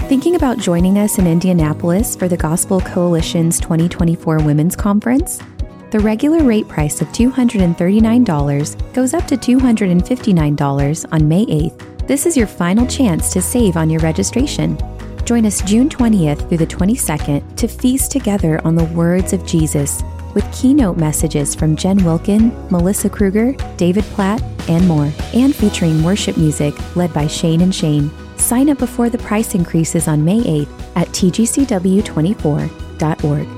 Thinking about joining us in Indianapolis for the Gospel Coalition's 2024 Women's Conference? The regular rate price of $239 goes up to $259 on May 8th. This is your final chance to save on your registration. Join us June 20th through the 22nd to feast together on the words of Jesus with keynote messages from Jen Wilkin, Melissa Kruger, David Platt, and more, and featuring worship music led by Shane and Shane. Sign up before the price increases on May 8th at tgcw24.org.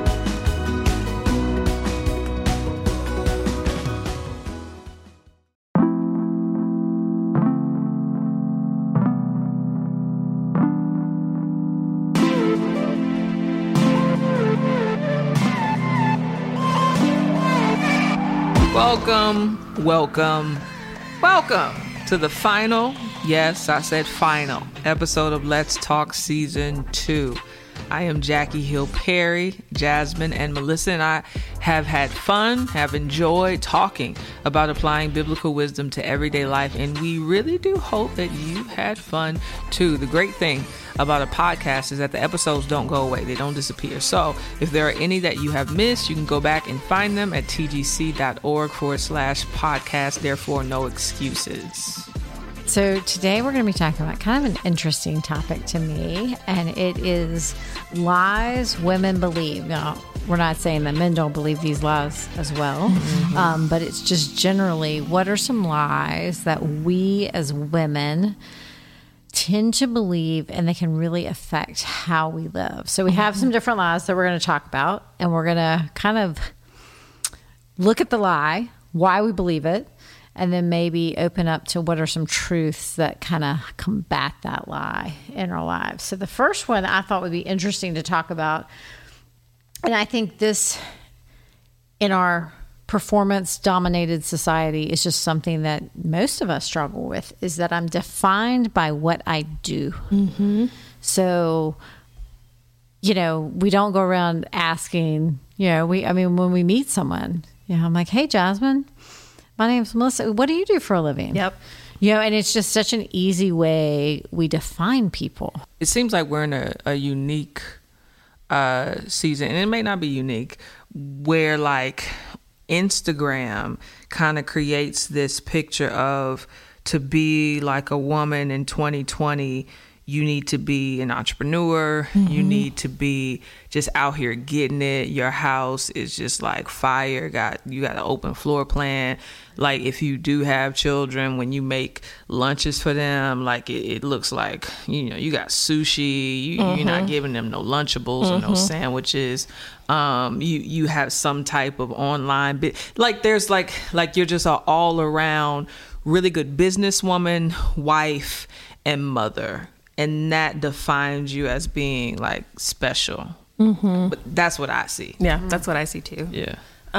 Welcome to the final, yes, I said final, episode of Let's Talk Season 2. I am Jackie Hill Perry. Jasmine and Melissa and I have had fun, have enjoyed talking about applying biblical wisdom to everyday life, and we really do hope that you've had fun too. The great thing about a podcast is that the episodes don't go away. They don't disappear. So if there are any that you have missed, you can go back and find them at tgc.org/podcast. Therefore, no excuses. So today we're going to be talking about kind of an interesting topic to me, and it is lies women believe. Now, we're not saying that men don't believe these lies as well, but it's just generally, what are some lies that we as women tend to believe, and they can really affect how we live. So we have some different lies that we're going to talk about, and we're going to kind of look at the lie, why we believe it, and then maybe open up to what are some truths that kind of combat that lie in our lives. So the first one I thought would be interesting to talk about, and I think this in our performance-dominated society is just something that most of us struggle with, is that I'm defined by what I do. So, we don't go around asking, when we meet someone, I'm like, hey, Jasmine, my name's Melissa. What do you do for a living? Yep. And it's just such an easy way we define people. It seems like we're in a unique season, and it may not be unique, where like Instagram kind of creates this picture of, to be like a woman in 2020, you need to be an entrepreneur. You need to be just out here getting it. Your house is just like fire. You got an open floor plan. Like if you do have children, when you make lunches for them, like it looks like, you got sushi. You're not giving them no Lunchables or no sandwiches. You have some type of online like there's like you're just an all around really good businesswoman, wife, and mother. And that defines you as being like special. But that's what I see. Yeah, that's what I see too. Yeah.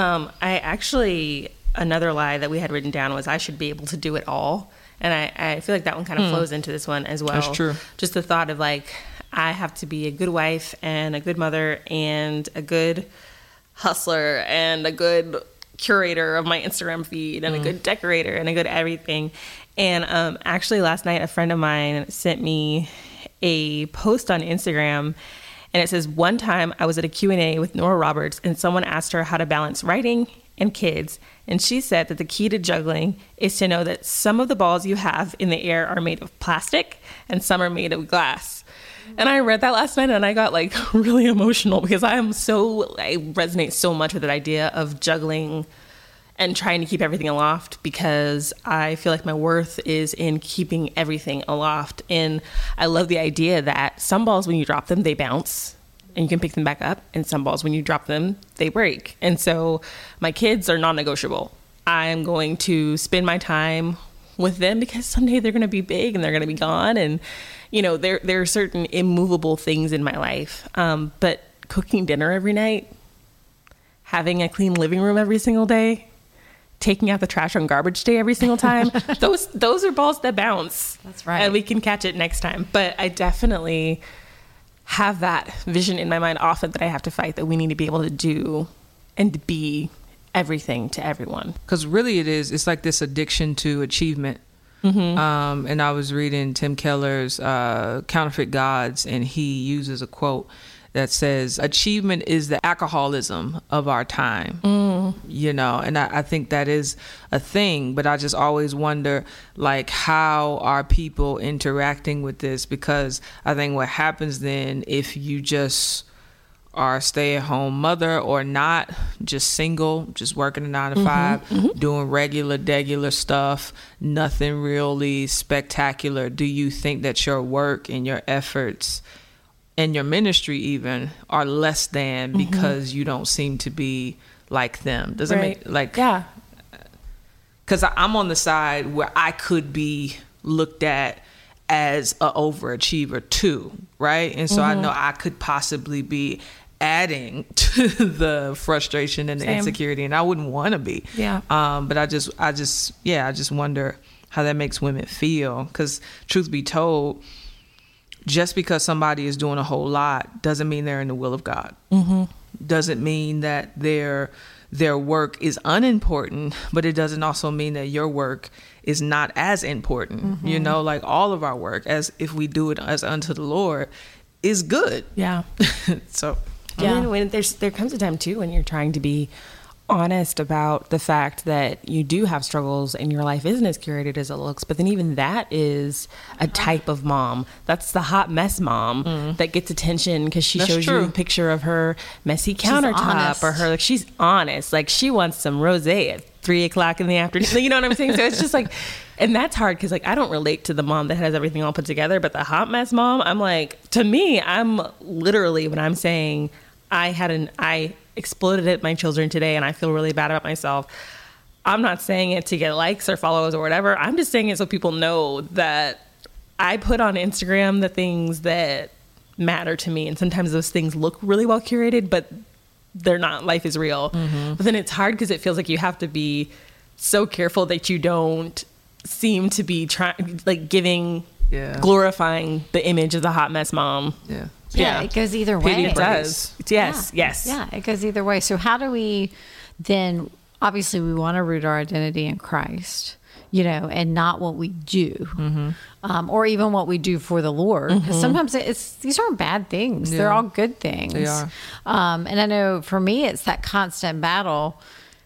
Another lie that we had written down was I should be able to do it all. And I feel like that one kind of flows into this one as well. That's true. Just the thought of like, I have to be a good wife and a good mother and a good hustler and a good curator of my Instagram feed and a good decorator and a good everything. And actually last night, a friend of mine sent me a post on Instagram, and it says, one time I was at a Q&A with Nora Roberts, and someone asked her how to balance writing and kids. And she said that the key to juggling is to know that some of the balls you have in the air are made of plastic and some are made of glass. And I read that last night and I got like really emotional, because I resonate so much with that idea of juggling and trying to keep everything aloft, because I feel like my worth is in keeping everything aloft. And I love the idea that some balls, when you drop them, they bounce and you can pick them back up. And some balls, when you drop them, they break. And so my kids are non-negotiable. I am going to spend my time with them because someday they're going to be big and they're going to be gone. And, there are certain immovable things in my life. But cooking dinner every night, having a clean living room every single day, taking out the trash on garbage day every single time, those are balls that bounce. That's right. And we can catch it next time. But I definitely have that vision in my mind often, that I have to fight, that we need to be able to do and to be everything to everyone. Because really it's like this addiction to achievement. And I was reading Tim Keller's Counterfeit Gods, and he uses a quote that says, achievement is the alcoholism of our time. You know, and I think that is a thing, but I just always wonder, like, how are people interacting with this? Because I think what happens then, if you just are a stay-at-home mother or not, just single, just working a 9 to 5, doing regular stuff, nothing really spectacular, do you think that your work and your efforts and your ministry even are less than because you don't seem to be like them? Does it make, like, yeah, because I'm on the side where I could be looked at as a overachiever too, right? And so I know I could possibly be adding to the frustration and the insecurity, and I wouldn't want to be. But I just wonder how that makes women feel, because truth be told, just because somebody is doing a whole lot doesn't mean they're in the will of God. Doesn't mean that their work is unimportant, but it doesn't also mean that your work is not as important. You know, like, all of our work, as if we do it as unto the Lord, is good. So I mean, when there comes a time too when you're trying to be honest about the fact that you do have struggles and your life isn't as curated as it looks, but then even that is a type of mom. That's the hot mess mom that gets attention because she shows you a picture of her messy countertop, or her, like, she's honest, like she wants some rosé at 3:00 in the afternoon. You know what I'm saying? So it's just like, and that's hard because, like, I don't relate to the mom that has everything all put together, but the hot mess mom, I'm like, to me, I'm literally, when I'm saying I exploded at my children today and I feel really bad about myself, I'm not saying it to get likes or follows or whatever. I'm just saying it so people know that I put on Instagram the things that matter to me. And sometimes those things look really well curated, but they're not. Life is real. But then it's hard because it feels like you have to be so careful that you don't seem to be trying, like, glorifying the image of the hot mess mom. Yeah, it goes either way. It does. Yes. Yeah, it goes either way. So how do we then, obviously we want to root our identity in Christ, you know, and not what we do, or even what we do for the Lord. Because sometimes these aren't bad things. They're all good things. They are. And I know for me, it's that constant battle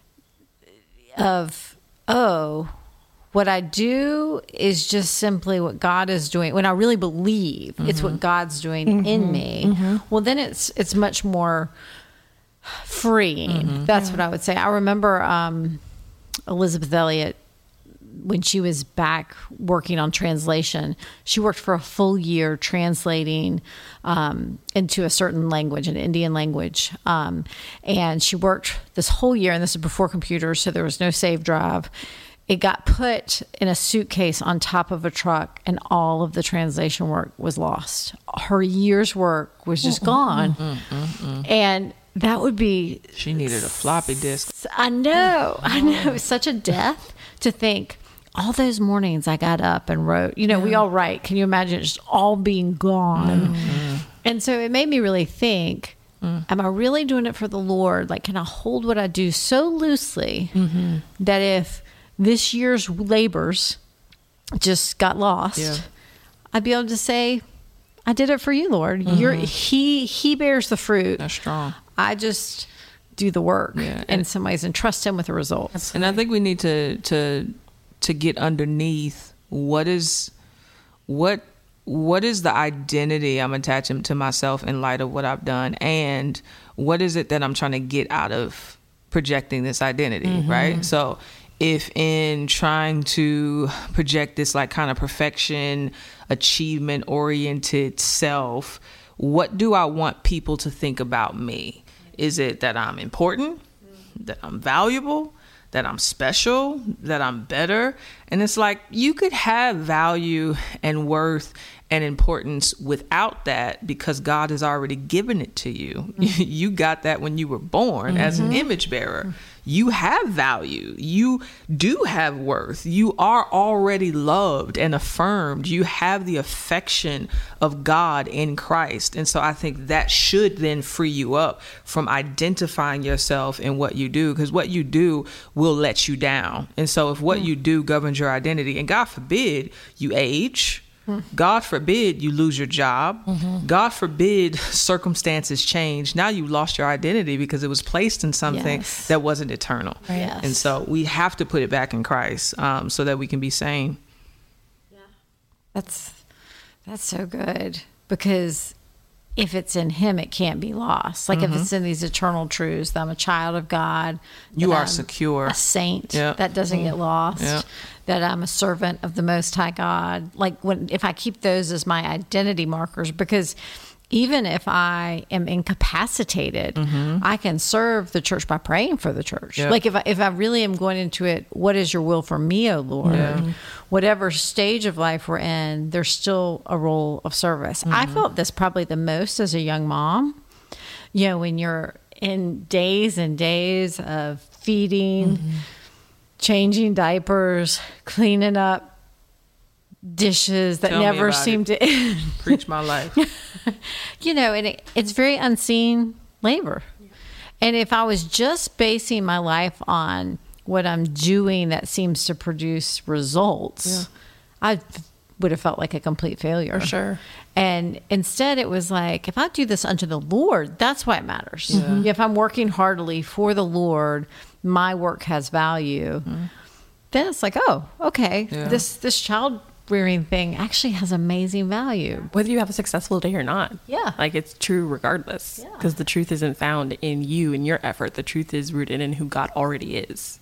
of, what I do is just simply what God is doing. When I really believe it's what God's doing in me, well, then it's much more freeing. That's what I would say. I remember Elizabeth Elliot, when she was back working on translation, she worked for a full year translating into a certain language, an Indian language. And she worked this whole year, and this is before computers, so there was no save drive. It got put in a suitcase on top of a truck, and all of the translation work was lost. Her year's work was just gone. And that would be... She needed a floppy disk. I know. It was such a death to think, all those mornings I got up and wrote. You know, we all write. Can you imagine it just all being gone? And so it made me really think, am I really doing it for the Lord? Like, can I hold what I do so loosely that if this year's labors just got lost, I'd be able to say, I did it for you, Lord. He bears the fruit. That's strong. I just do the work in some ways and trust him with the results. And I think we need to get underneath what is the identity I'm attaching to myself in light of what I've done, and what is it that I'm trying to get out of projecting this identity, right? So if in trying to project this, like, kind of perfection, achievement oriented self, what do I want people to think about me? Is it that I'm important, that I'm valuable, that I'm special, that I'm better? And it's like, you could have value and worth and importance without that, because God has already given it to you. You got that when you were born as an image bearer. You have value. You do have worth. You are already loved and affirmed. You have the affection of God in Christ. And so I think that should then free you up from identifying yourself in what you do, because what you do will let you down. And so if what you do governs your identity, and God forbid you age, God forbid you lose your job. God forbid circumstances change. Now you lost your identity because it was placed in something that wasn't eternal. Yes. And so we have to put it back in Christ so that we can be sane. That's so good, because if it's in him, it can't be lost. Like if it's in these eternal truths, that I'm a child of God, You are I'm secure. a saint, Yeah. that doesn't get lost, Yeah. that I'm a servant of the Most High God. Like if I keep those as my identity markers, because even if I am incapacitated, I can serve the church by praying for the church. Yeah. Like if I really am going into it, what is your will for me, O Lord? Yeah. Whatever stage of life we're in, there's still a role of service. I felt this probably the most as a young mom. You know, when you're in days and days of feeding, changing diapers, cleaning up dishes that Tell me never about seem to end. Preach my life. You know, and it's very unseen labor. And if I was just basing my life on what I'm doing that seems to produce results, I would have felt like a complete failure. For sure. And instead it was like, if I do this unto the Lord, that's why it matters. If I'm working heartily for the Lord, my work has value. Then it's like, oh, okay, this child rearing thing actually has amazing value. Whether you have a successful day or not. Yeah. Like it's true regardless. Yeah. Because the truth isn't found in you and your effort. The truth is rooted in who God already is.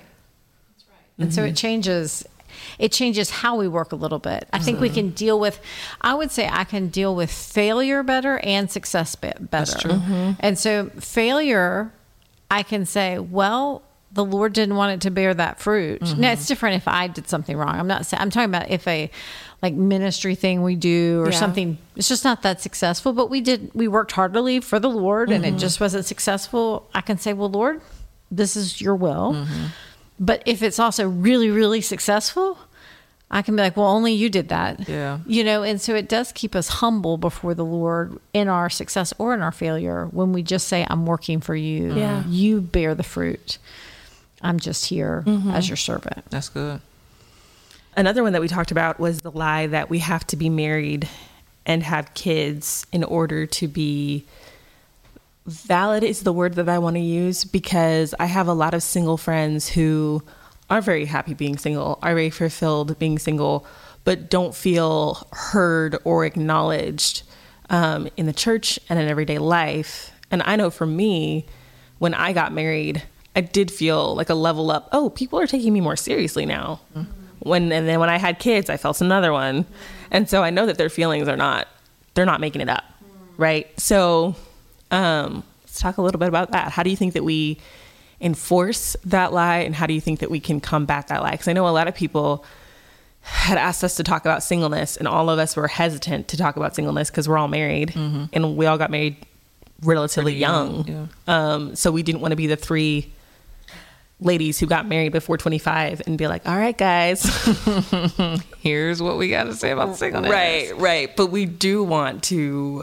And so it changes how we work a little bit. I think we can deal with, I would say I can deal with failure better and success better. That's true. And so failure, I can say, well, the Lord didn't want it to bear that fruit. Now it's different if I did something wrong. I'm talking about if a like ministry thing we do or something, it's just not that successful, but we worked heartily for the Lord and it just wasn't successful. I can say, well, Lord, this is your will. But if it's also really, really successful, I can be like, well, only you did that. Yeah. You know, and so it does keep us humble before the Lord in our success or in our failure when we just say, I'm working for you. Yeah. You bear the fruit. I'm just here as your servant. That's good. Another one that we talked about was the lie that we have to be married and have kids in order to be valid is the word that I want to use, because I have a lot of single friends who are very happy being single, are very fulfilled being single, but don't feel heard or acknowledged in the church and in everyday life. And I know for me, when I got married, I did feel like a level up. Oh, people are taking me more seriously now. And then when I had kids, I felt another one. And so I know that their feelings they're not making it up. Right. So let's talk a little bit about that. How do you think that we enforce that lie, and how do you think that we can combat that lie? Because I know a lot of people had asked us to talk about singleness, and all of us were hesitant to talk about singleness because we're all married and we all got married relatively young. So we didn't want to be the three ladies who got married before 25 and be like, all right, guys, Here's what we got to say about singleness. right. But we do want to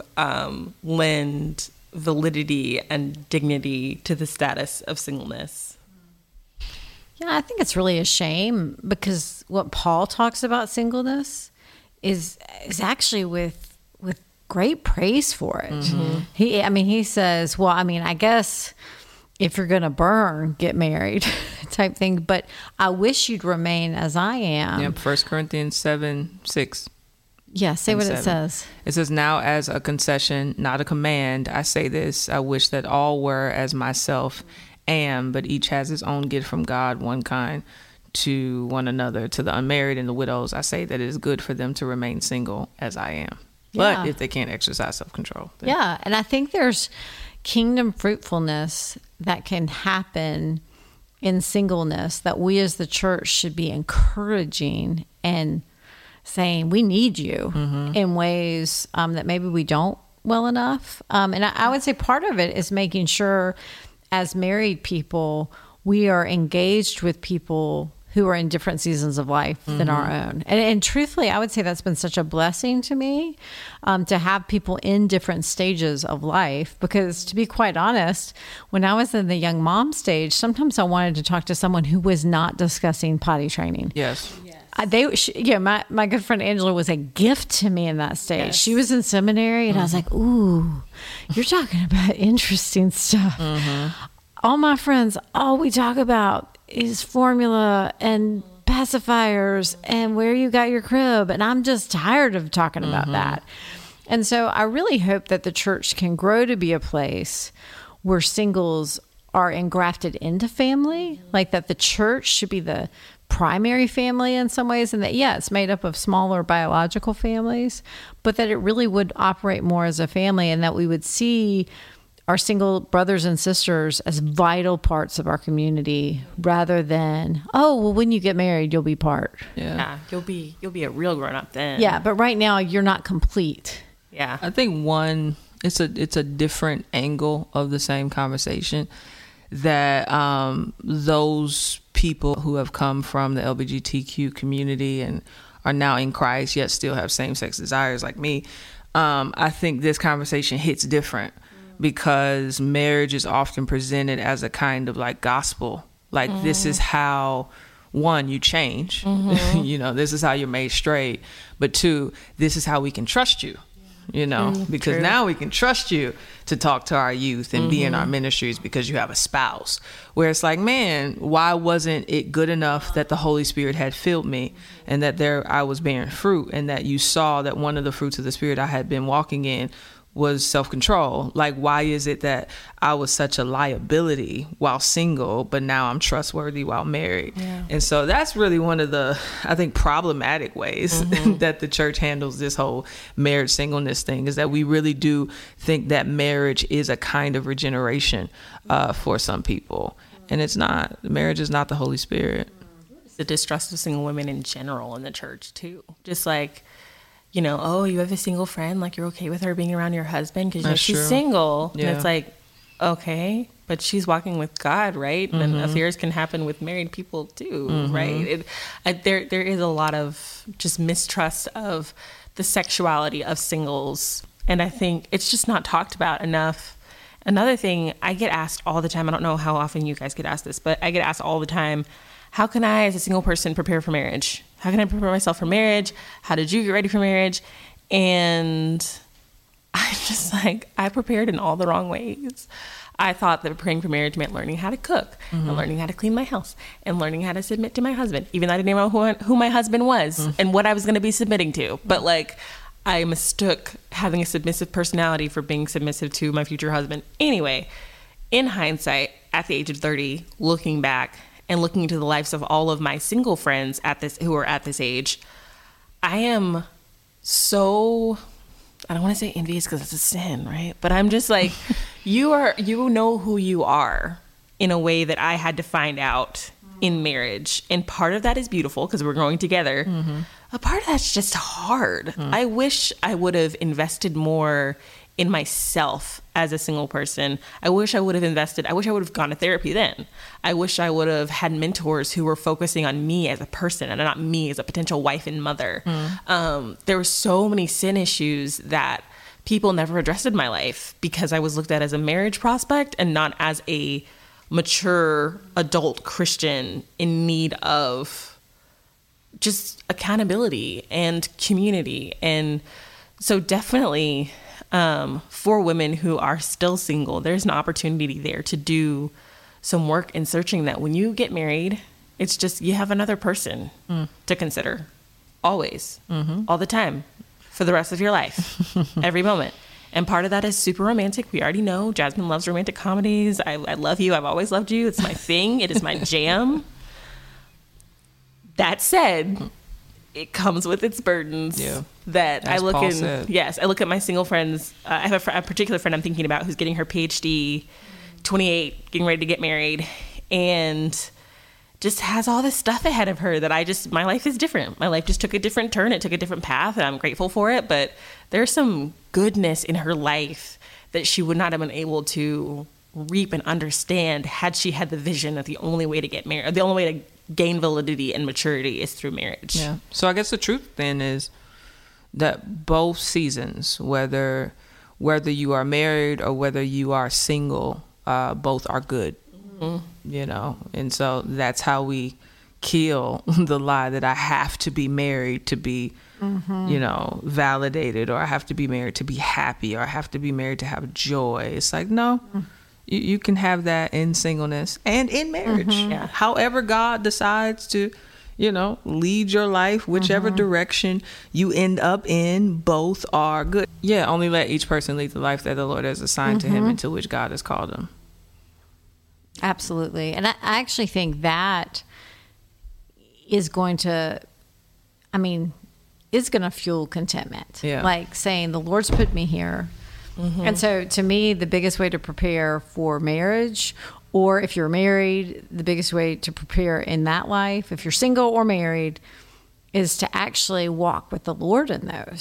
lend validity and dignity to the status of singleness. Yeah, I think it's really a shame, because what Paul talks about singleness is actually with great praise for it. He says, well, I guess if you're going to burn, get married type thing, but I wish you'd remain as I am. Yep, 1 Corinthians 7:6. Yeah, say and what 7. it says. It says, now as a concession, not a command, I say this, I wish that all were as myself am, but each has his own gift from God, one kind to one another. To the unmarried and the widows, I say that it is good for them to remain single as I am. But Yeah. if they can't exercise self-control. Then Yeah, and I think there's kingdom fruitfulness that can happen in singleness that we as the church should be encouraging and saying we need you in ways that maybe we don't well enough. And I would say part of it is making sure as married people, we are engaged with people who are in different seasons of life than our own. And truthfully, I would say that's been such a blessing to me, to have people in different stages of life. Because to be quite honest, when I was in the young mom stage, sometimes I wanted to talk to someone who was not discussing potty training. Yes. My good friend Angela was a gift to me in that stage. Yes. She was in seminary, and I was like, ooh, you're talking about interesting stuff. All my friends, all we talk about is formula and pacifiers and where you got your crib. And I'm just tired of talking about that. And so I really hope that the church can grow to be a place where singles are engrafted into family, like that the church should be the primary family in some ways, and that, yeah, it's made up of smaller biological families, but that it really would operate more as a family, and that we would see our single brothers and sisters as vital parts of our community rather than, oh, well, when you get married, you'll be part. Yeah, you'll be a real grown up then. Yeah, but right now you're not complete. Yeah. I think it's a different angle of the same conversation, that those people who have come from the LGBTQ community and are now in Christ yet still have same-sex desires like me, I think this conversation hits different because marriage is often presented as a kind of like gospel. Like this is how, one, you change, you know, this is how you're made straight, but two, this is how we can trust you. You know, because now we can trust you to talk to our youth and be in our ministries because you have a spouse. Where it's like, man, why wasn't it good enough that the Holy Spirit had filled me and that I was bearing fruit, and that you saw that one of the fruits of the Spirit I had been walking in was self-control? Like, why is it that I was such a liability while single, but now I'm trustworthy while married? Yeah. And so that's really one of the, I think, problematic ways that the church handles this whole marriage singleness thing, is that we really do think that marriage is a kind of regeneration for some people. And it's not. Marriage is not the Holy Spirit. The distrust of single women in general in the church too. Just like, you know, oh, you have a single friend, like you're okay with her being around your husband because you know, she's single. Yeah. And it's like, okay, but she's walking with God, right? And affairs can happen with married people too, right? There is a lot of just mistrust of the sexuality of singles. And I think it's just not talked about enough. Another thing, I get asked all the time, I don't know how often you guys get asked this, but I get asked all the time, how can I, as a single person, prepare for marriage? How can I prepare myself for marriage? How did you get ready for marriage? And I'm just like, I prepared in all the wrong ways. I thought that preparing for marriage meant learning how to cook and learning how to clean my house and learning how to submit to my husband, even though I didn't know who my husband was and what I was going to be submitting to. But like, I mistook having a submissive personality for being submissive to my future husband. Anyway, in hindsight, at the age of 30, looking back, and looking into the lives of all of my single friends who are at this age, I am so, I don't want to say envious because it's a sin, right? But I'm just like, you know who you are in a way that I had to find out in marriage. And part of that is beautiful because we're growing together. A part of that's just hard. I wish I would have invested more in myself as a single person. I wish I would have gone to therapy then. I wish I would have had mentors who were focusing on me as a person and not me as a potential wife and mother. There were so many sin issues that people never addressed in my life because I was looked at as a marriage prospect and not as a mature adult Christian in need of just accountability and community. And so definitely, for women who are still single, there's an opportunity there to do some work in searching that. When you get married, it's just, you have another person to consider always, all the time, for the rest of your life, every moment. And part of that is super romantic. We already know Jasmine loves romantic comedies. I love you. I've always loved you. It's my thing. It is my jam. That said, it comes with its burdens. Yeah. That as I look Paul said. Yes, I look at my single friends. I have a particular friend I'm thinking about who's getting her PhD, 28, getting ready to get married, and just has all this stuff ahead of her that my life is different. My life just took a different turn. It took a different path, and I'm grateful for it. But there's some goodness in her life that she would not have been able to reap and understand had she had the vision that the only way to get married, or the only way to gain validity and maturity is through marriage. Yeah. So I guess the truth then is that both seasons, whether you are married or whether you are single, both are good. You know, and so that's how we kill the lie that I have to be married to be, you know, validated, or I have to be married to be happy, or I have to be married to have joy. It's like, no, you can have that in singleness and in marriage. Yeah. However God decides to, you know, lead your life, whichever direction you end up in, both are good. Yeah, only let each person lead the life that the Lord has assigned to him and to which God has called him. Absolutely. And I actually think that is going to, is going to fuel contentment. Yeah. Like saying, the Lord's put me here. And so to me, the biggest way to prepare for marriage, or if you're married, the biggest way to prepare in that life, if you're single or married, is to actually walk with the Lord in those.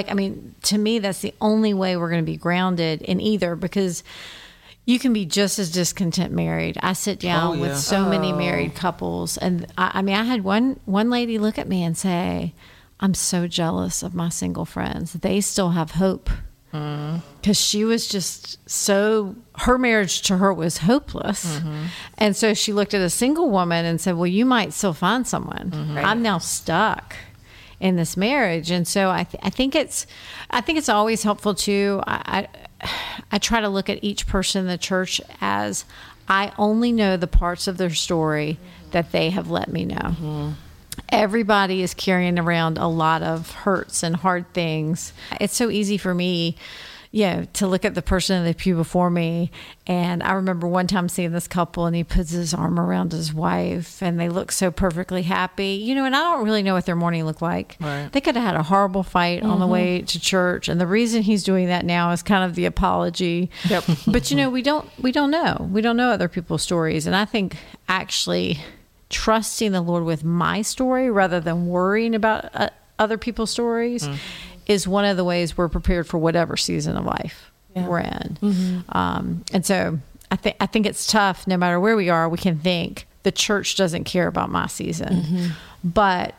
To me, that's the only way we're going to be grounded in either, because you can be just as discontent married. I sit down with so many married couples, and I had one lady look at me and say, I'm so jealous of my single friends. They still have hope. Because she was just her marriage to her was hopeless. And so she looked at a single woman and said, well, you might still find someone. Right. I'm now stuck in this marriage. And so I think it's always helpful too. I try to look at each person in the church as, I only know the parts of their story that they have let me know. Everybody is carrying around a lot of hurts and hard things. It's so easy for me, to look at the person in the pew before me. And I remember one time seeing this couple, and he puts his arm around his wife, and they look so perfectly happy, and I don't really know what their morning looked like. Right. They could have had a horrible fight on the way to church. And the reason he's doing that now is kind of the apology. Yep. But we don't know. We don't know other people's stories. And I think actually trusting the Lord with my story rather than worrying about other people's stories is one of the ways we're prepared for whatever season of life we're in. And so I think it's tough. No matter where we are, we can think the church doesn't care about my season. But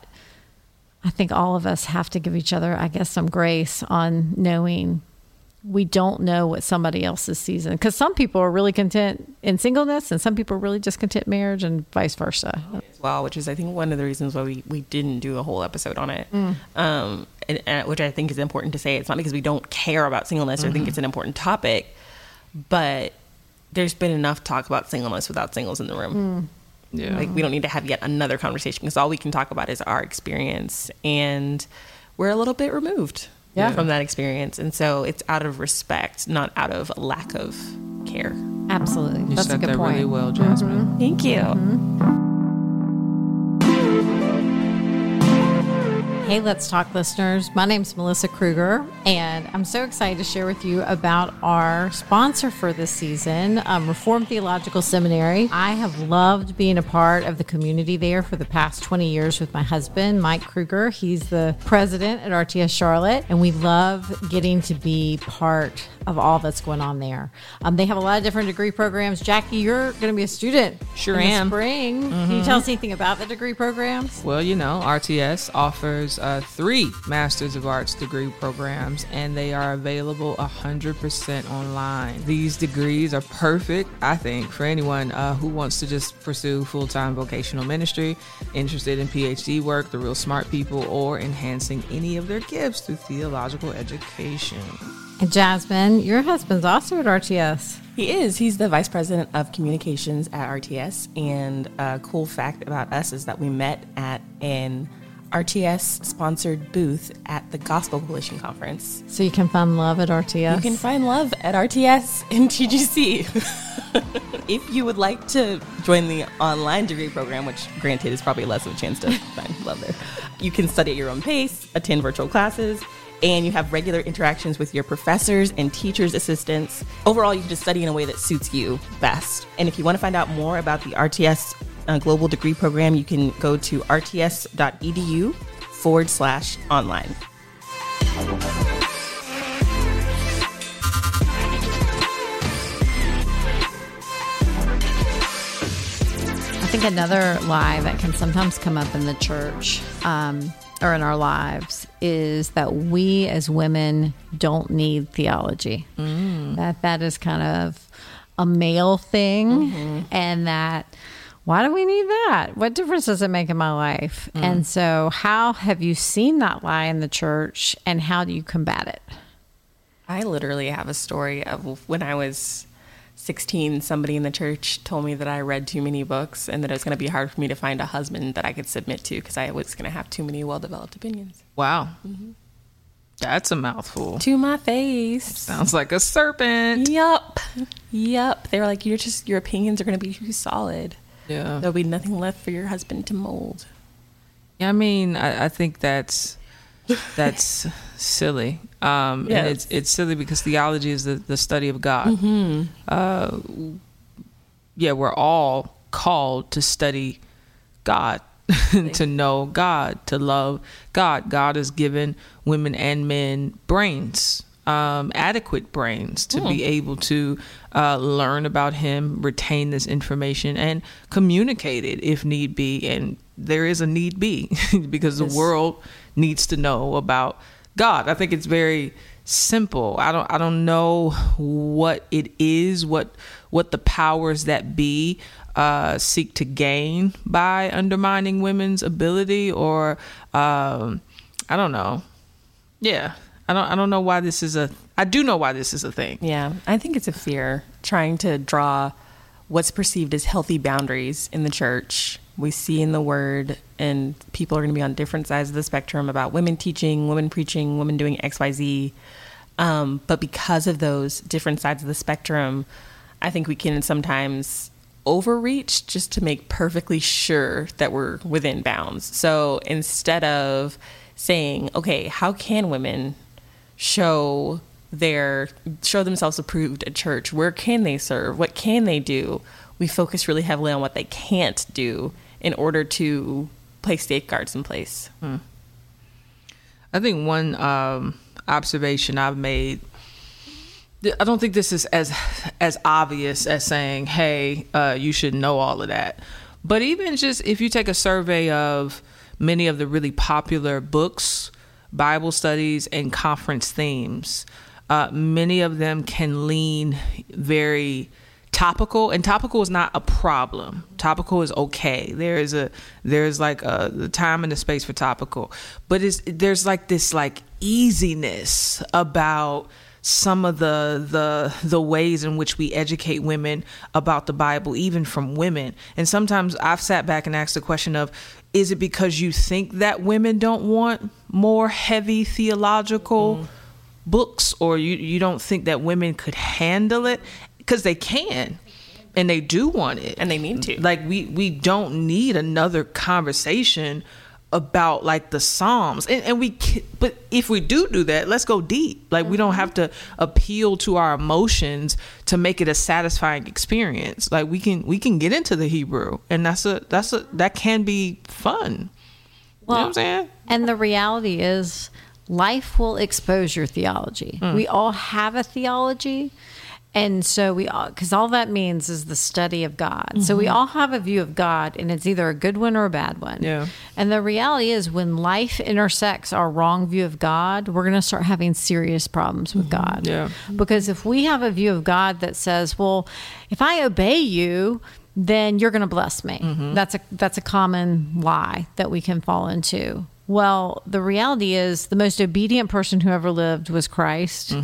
I think all of us have to give each other, I guess, some grace on knowing we don't know what somebody else's season, because some people are really content in singleness and some people are really discontent in marriage, and vice versa. Well, which is, I think, one of the reasons why we didn't do a whole episode on it. And which I think is important to say. It's not because we don't care about singleness or think it's an important topic, but there's been enough talk about singleness without singles in the room. Yeah. Like, we don't need to have yet another conversation, because all we can talk about is our experience, and we're a little bit removed from that experience. And so it's out of respect, not out of lack of care. Absolutely. You That's said a good that point. really well, Jasmine. Thank you. Hey, Let's Talk listeners. My name's Melissa Kruger, and I'm so excited to share with you about our sponsor for this season, Reformed Theological Seminary. I have loved being a part of the community there for the past 20 years with my husband, Mike Kruger. He's the president at RTS Charlotte, and we love getting to be part of all that's going on there. They have a lot of different degree programs. Jackie, you're going to be a student Sure in the am. spring. Can you tell us anything about the degree programs? Well, RTS offers 3 Masters of Arts degree programs, and they are available 100% online. These degrees are perfect, I think, for anyone who wants to just pursue full-time vocational ministry, interested in PhD work, the real smart people, or enhancing any of their gifts through theological education. And Jasmine, your husband's also at RTS. He is. He's the vice president of communications at RTS. And a cool fact about us is that we met at an RTS-sponsored booth at the Gospel Coalition Conference. So you can find love at RTS? You can find love at RTS and TGC. If you would like to join the online degree program, which granted is probably less of a chance to find love there, you can study at your own pace, attend virtual classes, and you have regular interactions with your professors and teachers' assistants. Overall, you can just study in a way that suits you best. And if you want to find out more about the RTS global degree program, you can go to rts.edu/online. I think another lie that can sometimes come up in the church or in our lives is that we as women don't need theology. That is kind of a male thing, and that why do we need that? What difference does it make in my life? And so how have you seen that lie in the church, and how do you combat it? I literally have a story of when I was 16, somebody in the church told me that I read too many books and that it was going to be hard for me to find a husband that I could submit to because I was going to have too many well-developed opinions. Wow. That's a mouthful. To my face. Sounds like a serpent. Yup. They were like, your opinions are going to be too solid. Yeah. There'll be nothing left for your husband to mold. Yeah, I mean, I think that's silly. And it's silly because theology is the study of God. We're all called to study God, to know God, to love God. God has given women and men brains, adequate brains to be able to learn about him, retain this information, and communicate it if need be. And there is a need be because the world needs to know about God. I think it's very simple. I don't know what it is, what the powers that be seek to gain by undermining women's ability, or I don't know. Yeah. I don't know why this is I do know why this is a thing. Yeah. I think it's a fear trying to draw what's perceived as healthy boundaries in the church. We see in the word, and people are going to be on different sides of the spectrum about women teaching, women preaching, women doing XYZ. But because of those different sides of the spectrum, I think we can sometimes overreach just to make perfectly sure that we're within bounds. So instead of saying, okay, how can women show themselves approved at church? Where can they serve? What can they do? We focus really heavily on what they can't do in order to place safeguards in place. I think one observation I've made, I don't think this is as obvious as saying, hey, you should know all of that. But even just if you take a survey of many of the really popular books, Bible studies, and conference themes, many of them can lean very topical, and topical is not a problem. Topical is okay. There's like the time and the space for topical, but there's like this like easiness about some of the ways in which we educate women about the Bible, even from women. And sometimes I've sat back and asked the question of, is it because you think that women don't want more heavy theological books, or you don't think that women could handle it? Because they can, and they do want it, and they need to. Like we don't need another conversation about like the Psalms, but if we do that, let's go deep. Like we don't have to appeal to our emotions to make it a satisfying experience. Like we can get into the Hebrew, and that can be fun. Well, you know what I'm saying? And the reality is, life will expose your theology. We all have a theology. And so because all that means is the study of God. So we all have a view of God, and it's either a good one or a bad one. Yeah. And the reality is, when life intersects our wrong view of God, we're going to start having serious problems with God. Yeah. Because if we have a view of God that says, well, if I obey you, then you're going to bless me. That's a common lie that we can fall into. Well, the reality is, the most obedient person who ever lived was Christ,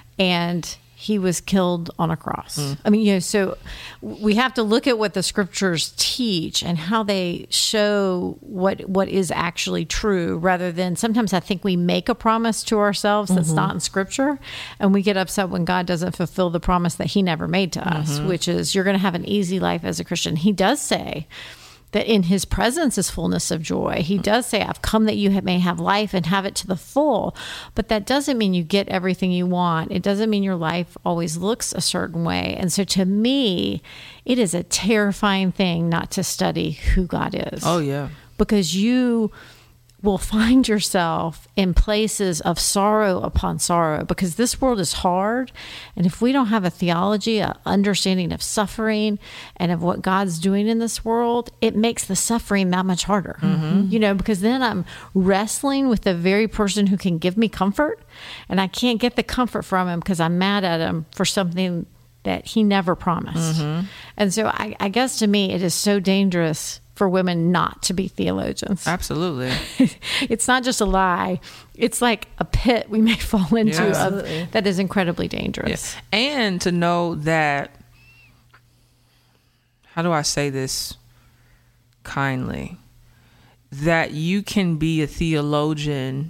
and he was killed on a cross. I mean, so we have to look at what the scriptures teach and how they show what is actually true, rather than sometimes I think we make a promise to ourselves that's not in scripture, and we get upset when God doesn't fulfill the promise that he never made to us, which is, you're going to have an easy life as a Christian. He does say that in his presence is fullness of joy. He does say, I've come that you may have life and have it to the full. But that doesn't mean you get everything you want. It doesn't mean your life always looks a certain way. And so to me, it is a terrifying thing not to study who God is. Oh, yeah. Because you will find yourself in places of sorrow upon sorrow, because this world is hard. And if we don't have a theology, an understanding of suffering and of what God's doing in this world, it makes the suffering that much harder. You know, because then I'm wrestling with the very person who can give me comfort, and I can't get the comfort from him because I'm mad at him for something that he never promised. And so I guess to me, it is so dangerous for women not to be theologians. Absolutely. It's not just a lie. It's like a pit we may fall into that is incredibly dangerous. Yeah. And to know that, how do I say this kindly? That you can be a theologian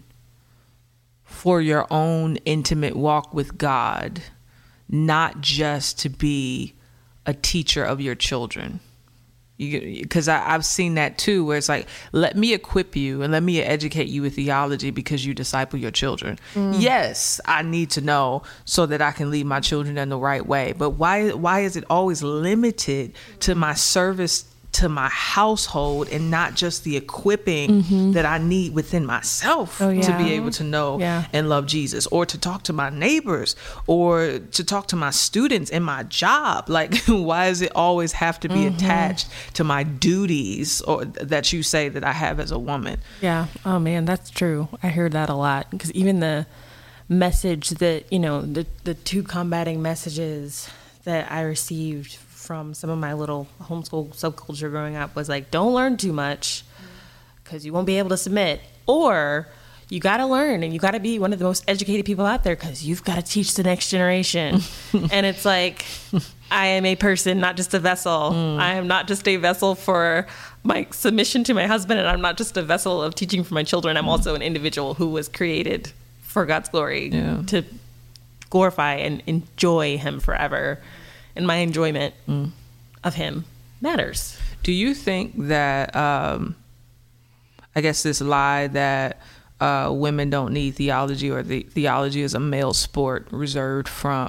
for your own intimate walk with God, not just to be a teacher of your children. Because I've seen that too, where it's like, let me equip you and let me educate you with theology because you disciple your children. Yes, I need to know so that I can lead my children in the right way. But why is it always limited to my service to my household and not just the equipping that I need within myself to be able to know and love Jesus, or to talk to my neighbors, or to talk to my students in my job? Like, why does it always have to be attached to my duties, or that you say that I have as a woman? Yeah. Oh man, that's true. I hear that a lot, because even the message that, you know, the two combating messages that I received from some of my little homeschool subculture growing up was like, don't learn too much because you won't be able to submit, or you got to learn and you got to be one of the most educated people out there because you've got to teach the next generation. And it's like, I am a person, not just a vessel. I am not just a vessel for my submission to my husband, and I'm not just a vessel of teaching for my children. I'm also an individual who was created for God's glory, to glorify and enjoy him forever. And my enjoyment of him matters. Do you think that, I guess this lie that women don't need theology, or the theology is a male sport reserved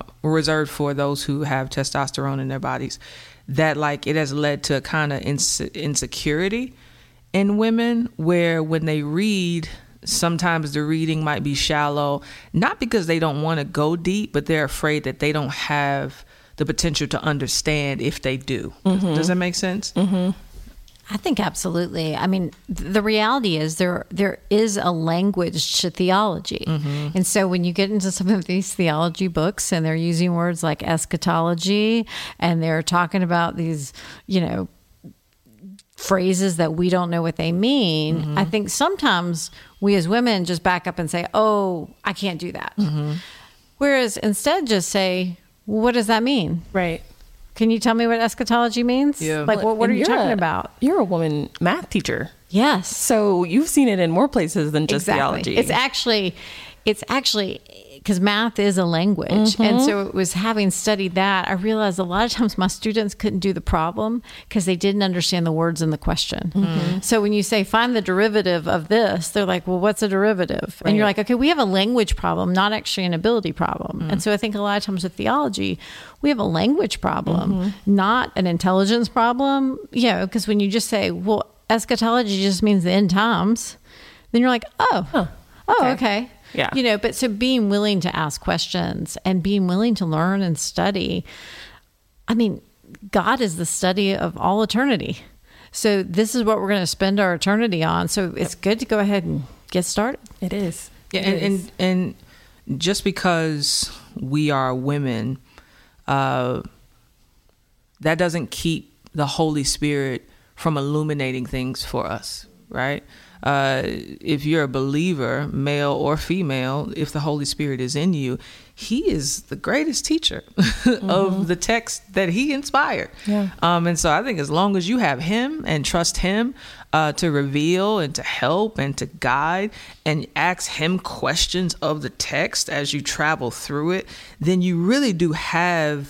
for those who have testosterone in their bodies, that like it has led to a kind of insecurity in women, where when they read, sometimes the reading might be shallow, not because they don't want to go deep, but they're afraid that they don't have the potential to understand if they do. Does that make sense? I think absolutely. I mean, the reality is there is a language to theology. And so when you get into some of these theology books and they're using words like eschatology, and they're talking about these, you know, phrases that we don't know what they mean, I think sometimes we as women just back up and say, oh, I can't do that. Whereas instead just say, what does that mean? Right. Can you tell me what eschatology means? Yeah. Like, what are you talking about? You're a woman math teacher. Yes. So you've seen it in more places than just theology. It's actually because math is a language. And so it was having studied that, I realized a lot of times my students couldn't do the problem because they didn't understand the words in the question. So when you say, find the derivative of this, they're like, well, what's a derivative? And you're like, okay, we have a language problem, not actually an ability problem. And so I think a lot of times with theology, we have a language problem, not an intelligence problem. You know, because when you just say, well, eschatology just means the end times, then you're like, okay. Yeah. You know, but so being willing to ask questions and being willing to learn and study. I mean, God is the study of all eternity. So this is what we're going to spend our eternity on. So it's good to go ahead and get started. It is. Yeah. And just because we are women, that doesn't keep the Holy Spirit from illuminating things for us, right? If you're a believer, male or female, if the Holy Spirit is in you, he is the greatest teacher of the text that he inspired. Yeah. And so I think as long as you have him and trust him to reveal and to help and to guide, and ask him questions of the text as you travel through it, then you really do have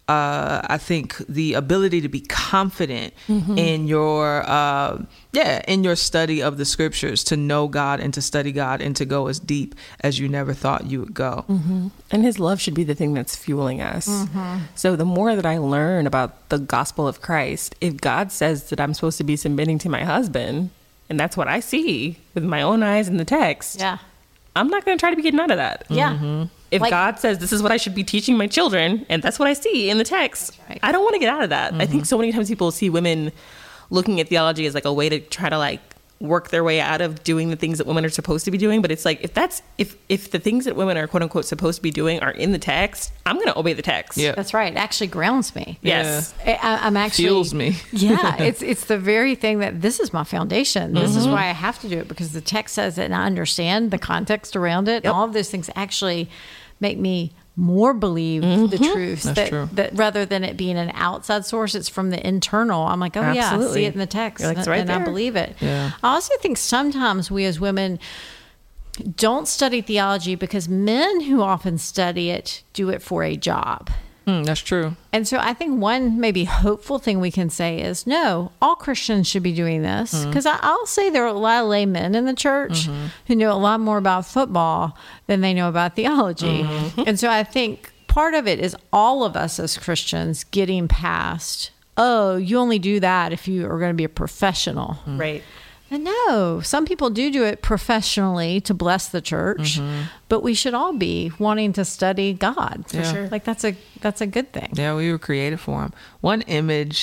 I think the ability to be confident in your in your study of the scriptures, to know God and to study God and to go as deep as you never thought you would go. And his love should be the thing that's fueling us. So the more that I learn about the gospel of Christ, if God says that I'm supposed to be submitting to my husband, and that's what I see with my own eyes in the text, I'm not going to try to be getting out of that. If God says this is what I should be teaching my children, and that's what I see in the text, I don't want to get out of that. I think so many times people see women looking at theology as like a way to try to like work their way out of doing the things that women are supposed to be doing. But it's like, if the things that women are quote unquote supposed to be doing are in the text, I'm going to obey the text. Yeah. That's right. It actually grounds me. Yes. I'm actually Fuels me. It's the very thing that this is my foundation. This is why I have to do it, because the text says it and I understand the context around it. And all of those things actually make me more believe the truth. That's true. That rather than it being an outside source, it's from the internal. I'm like, oh yeah, I see it in the text, like, it's right and there. I believe it. Yeah. I also think sometimes we as women don't study theology because men who often study it do it for a job. That's true. And so I think one maybe hopeful thing we can say is, no, all Christians should be doing this. Because I'll say there are a lot of laymen in the church who know a lot more about football than they know about theology. And so I think part of it is all of us as Christians getting past, oh, you only do that if you are going to be a professional. Right. And no, some people do it professionally to bless the church, but we should all be wanting to study God. For Yeah. sure. Like that's a good thing. Yeah, we were created for him. One image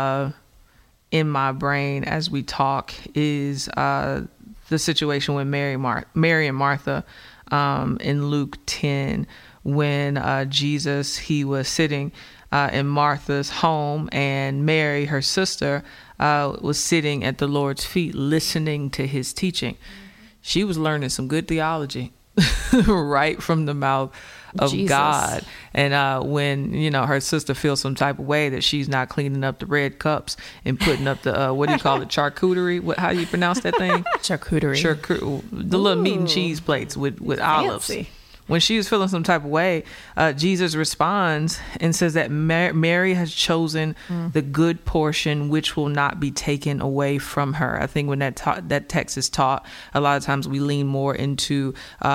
in my brain as we talk is the situation with Mary and Martha in Luke 10, when Jesus, he was sitting in Martha's home, and Mary, her sister, was sitting at the Lord's feet listening to his teaching. She was learning some good theology right from the mouth of Jesus. God. And when, her sister feels some type of way that she's not cleaning up the red cups and putting up the, what do you call it, charcuterie? How do you pronounce that thing? Charcuterie. The little meat and cheese plates with olives. Fancy. When she was feeling some type of way, Jesus responds and says that Mary has chosen the good portion, which will not be taken away from her. I think when that text is taught, a lot of times we lean more into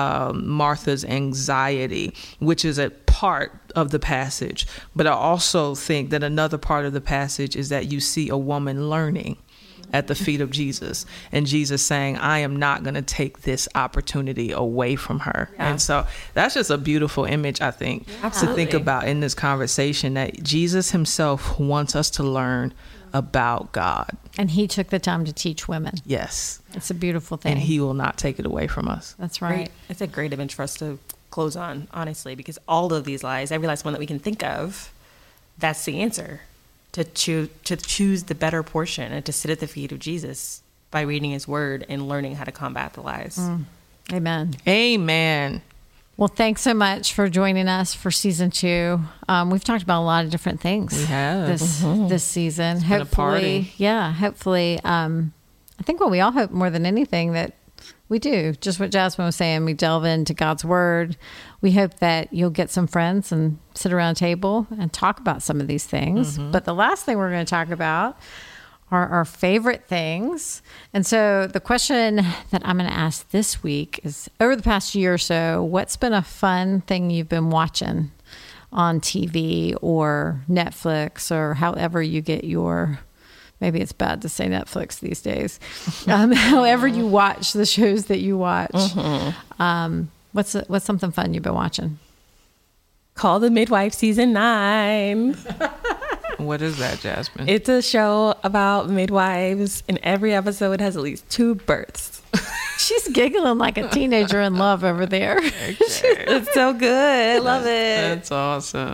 Martha's anxiety, which is a part of the passage. But I also think that another part of the passage is that you see a woman learning at the feet of Jesus, and Jesus saying, I am not going to take this opportunity away from her. And so that's just a beautiful image, I think, to think about in this conversation, that Jesus himself wants us to learn about God. And he took the time to teach women. Yes. It's a beautiful thing. And he will not take it away from us. That's right. It's a great image for us to close on, honestly, because all of these lies, every last one that we can think of, that's the answer. To choose the better portion and to sit at the feet of Jesus by reading his word and learning how to combat the lies. Amen. Amen. Well, thanks so much for joining us for season 2. We've talked about a lot of different things. We have. This season. It's been a party. Hopefully. I think what we all hope more than anything that we do, just what Jasmine was saying, we delve into God's word. We hope that you'll get some friends and sit around a table and talk about some of these things. But the last thing we're going to talk about are our favorite things. And so the question that I'm going to ask this week is, over the past year or so, what's been a fun thing you've been watching on TV or Netflix, or however you get your... Maybe it's bad to say Netflix these days. However you watch the shows that you watch. What's something fun you've been watching? Call the Midwife season 9. What is that, Jasmine? It's a show about midwives, and every episode has at least 2 births. She's giggling like a teenager in love over there. It's so good. I love it. That's awesome.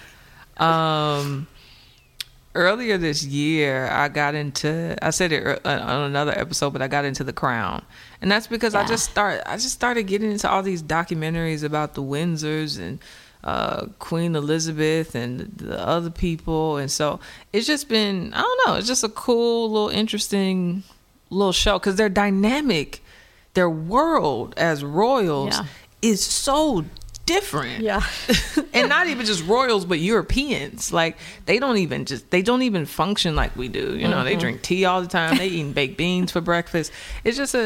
Earlier this year, I said it on another episode, but I got into The Crown. And that's because I just started getting into all these documentaries about the Windsors and Queen Elizabeth and the other people. And so it's just been, I don't know, it's just a cool, little interesting little show, because they're dynamic. Their world as royals is so different. Yeah. And not even just royals, but Europeans. Like, they don't even function like we do. You know, they drink tea all the time. They eating baked beans for breakfast. It was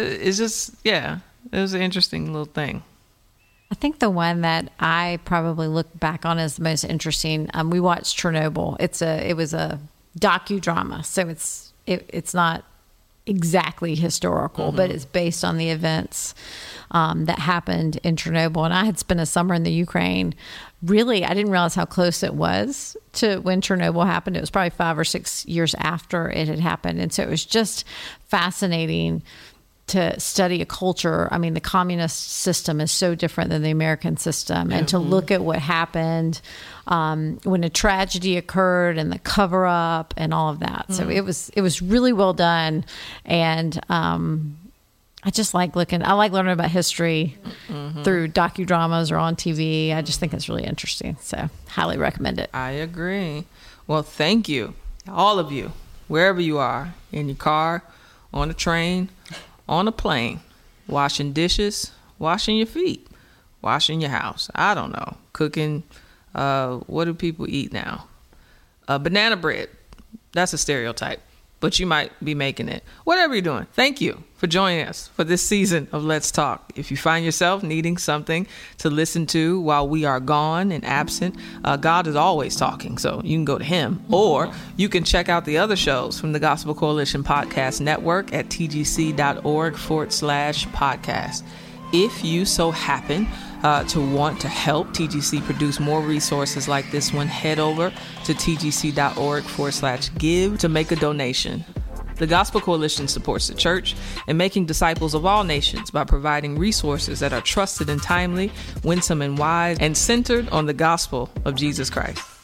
an interesting little thing. I think the one that I probably look back on as the most interesting, we watched Chernobyl. It was a docudrama, so it's not exactly historical, but it's based on the events that happened in Chernobyl. And I had spent a summer in the Ukraine. Really, I didn't realize how close it was to when Chernobyl happened. It was probably 5 or 6 years after it had happened. And so it was just fascinating to study a culture. I mean, the communist system is so different than the American system. And to look at what happened when a tragedy occurred and the cover up and all of that. So it was really well done. And I just like learning about history through docudramas or on TV. I just think it's really interesting. So highly recommend it. I agree. Well, thank you, all of you, wherever you are, in your car, on a train, on a plane, washing dishes, washing your feet, washing your house. I don't know. Cooking. What do people eat now? Banana bread. That's a stereotype, but you might be making it. Whatever you're doing, thank you for joining us for this season of Let's Talk. If you find yourself needing something to listen to while we are gone and absent, God is always talking, so you can go to him. Or you can check out the other shows from the Gospel Coalition Podcast Network at tgc.org/podcast. If you so happen to want to help TGC produce more resources like this one, head over to tgc.org/give to make a donation. The Gospel Coalition supports the church in making disciples of all nations by providing resources that are trusted and timely, winsome and wise, and centered on the gospel of Jesus Christ.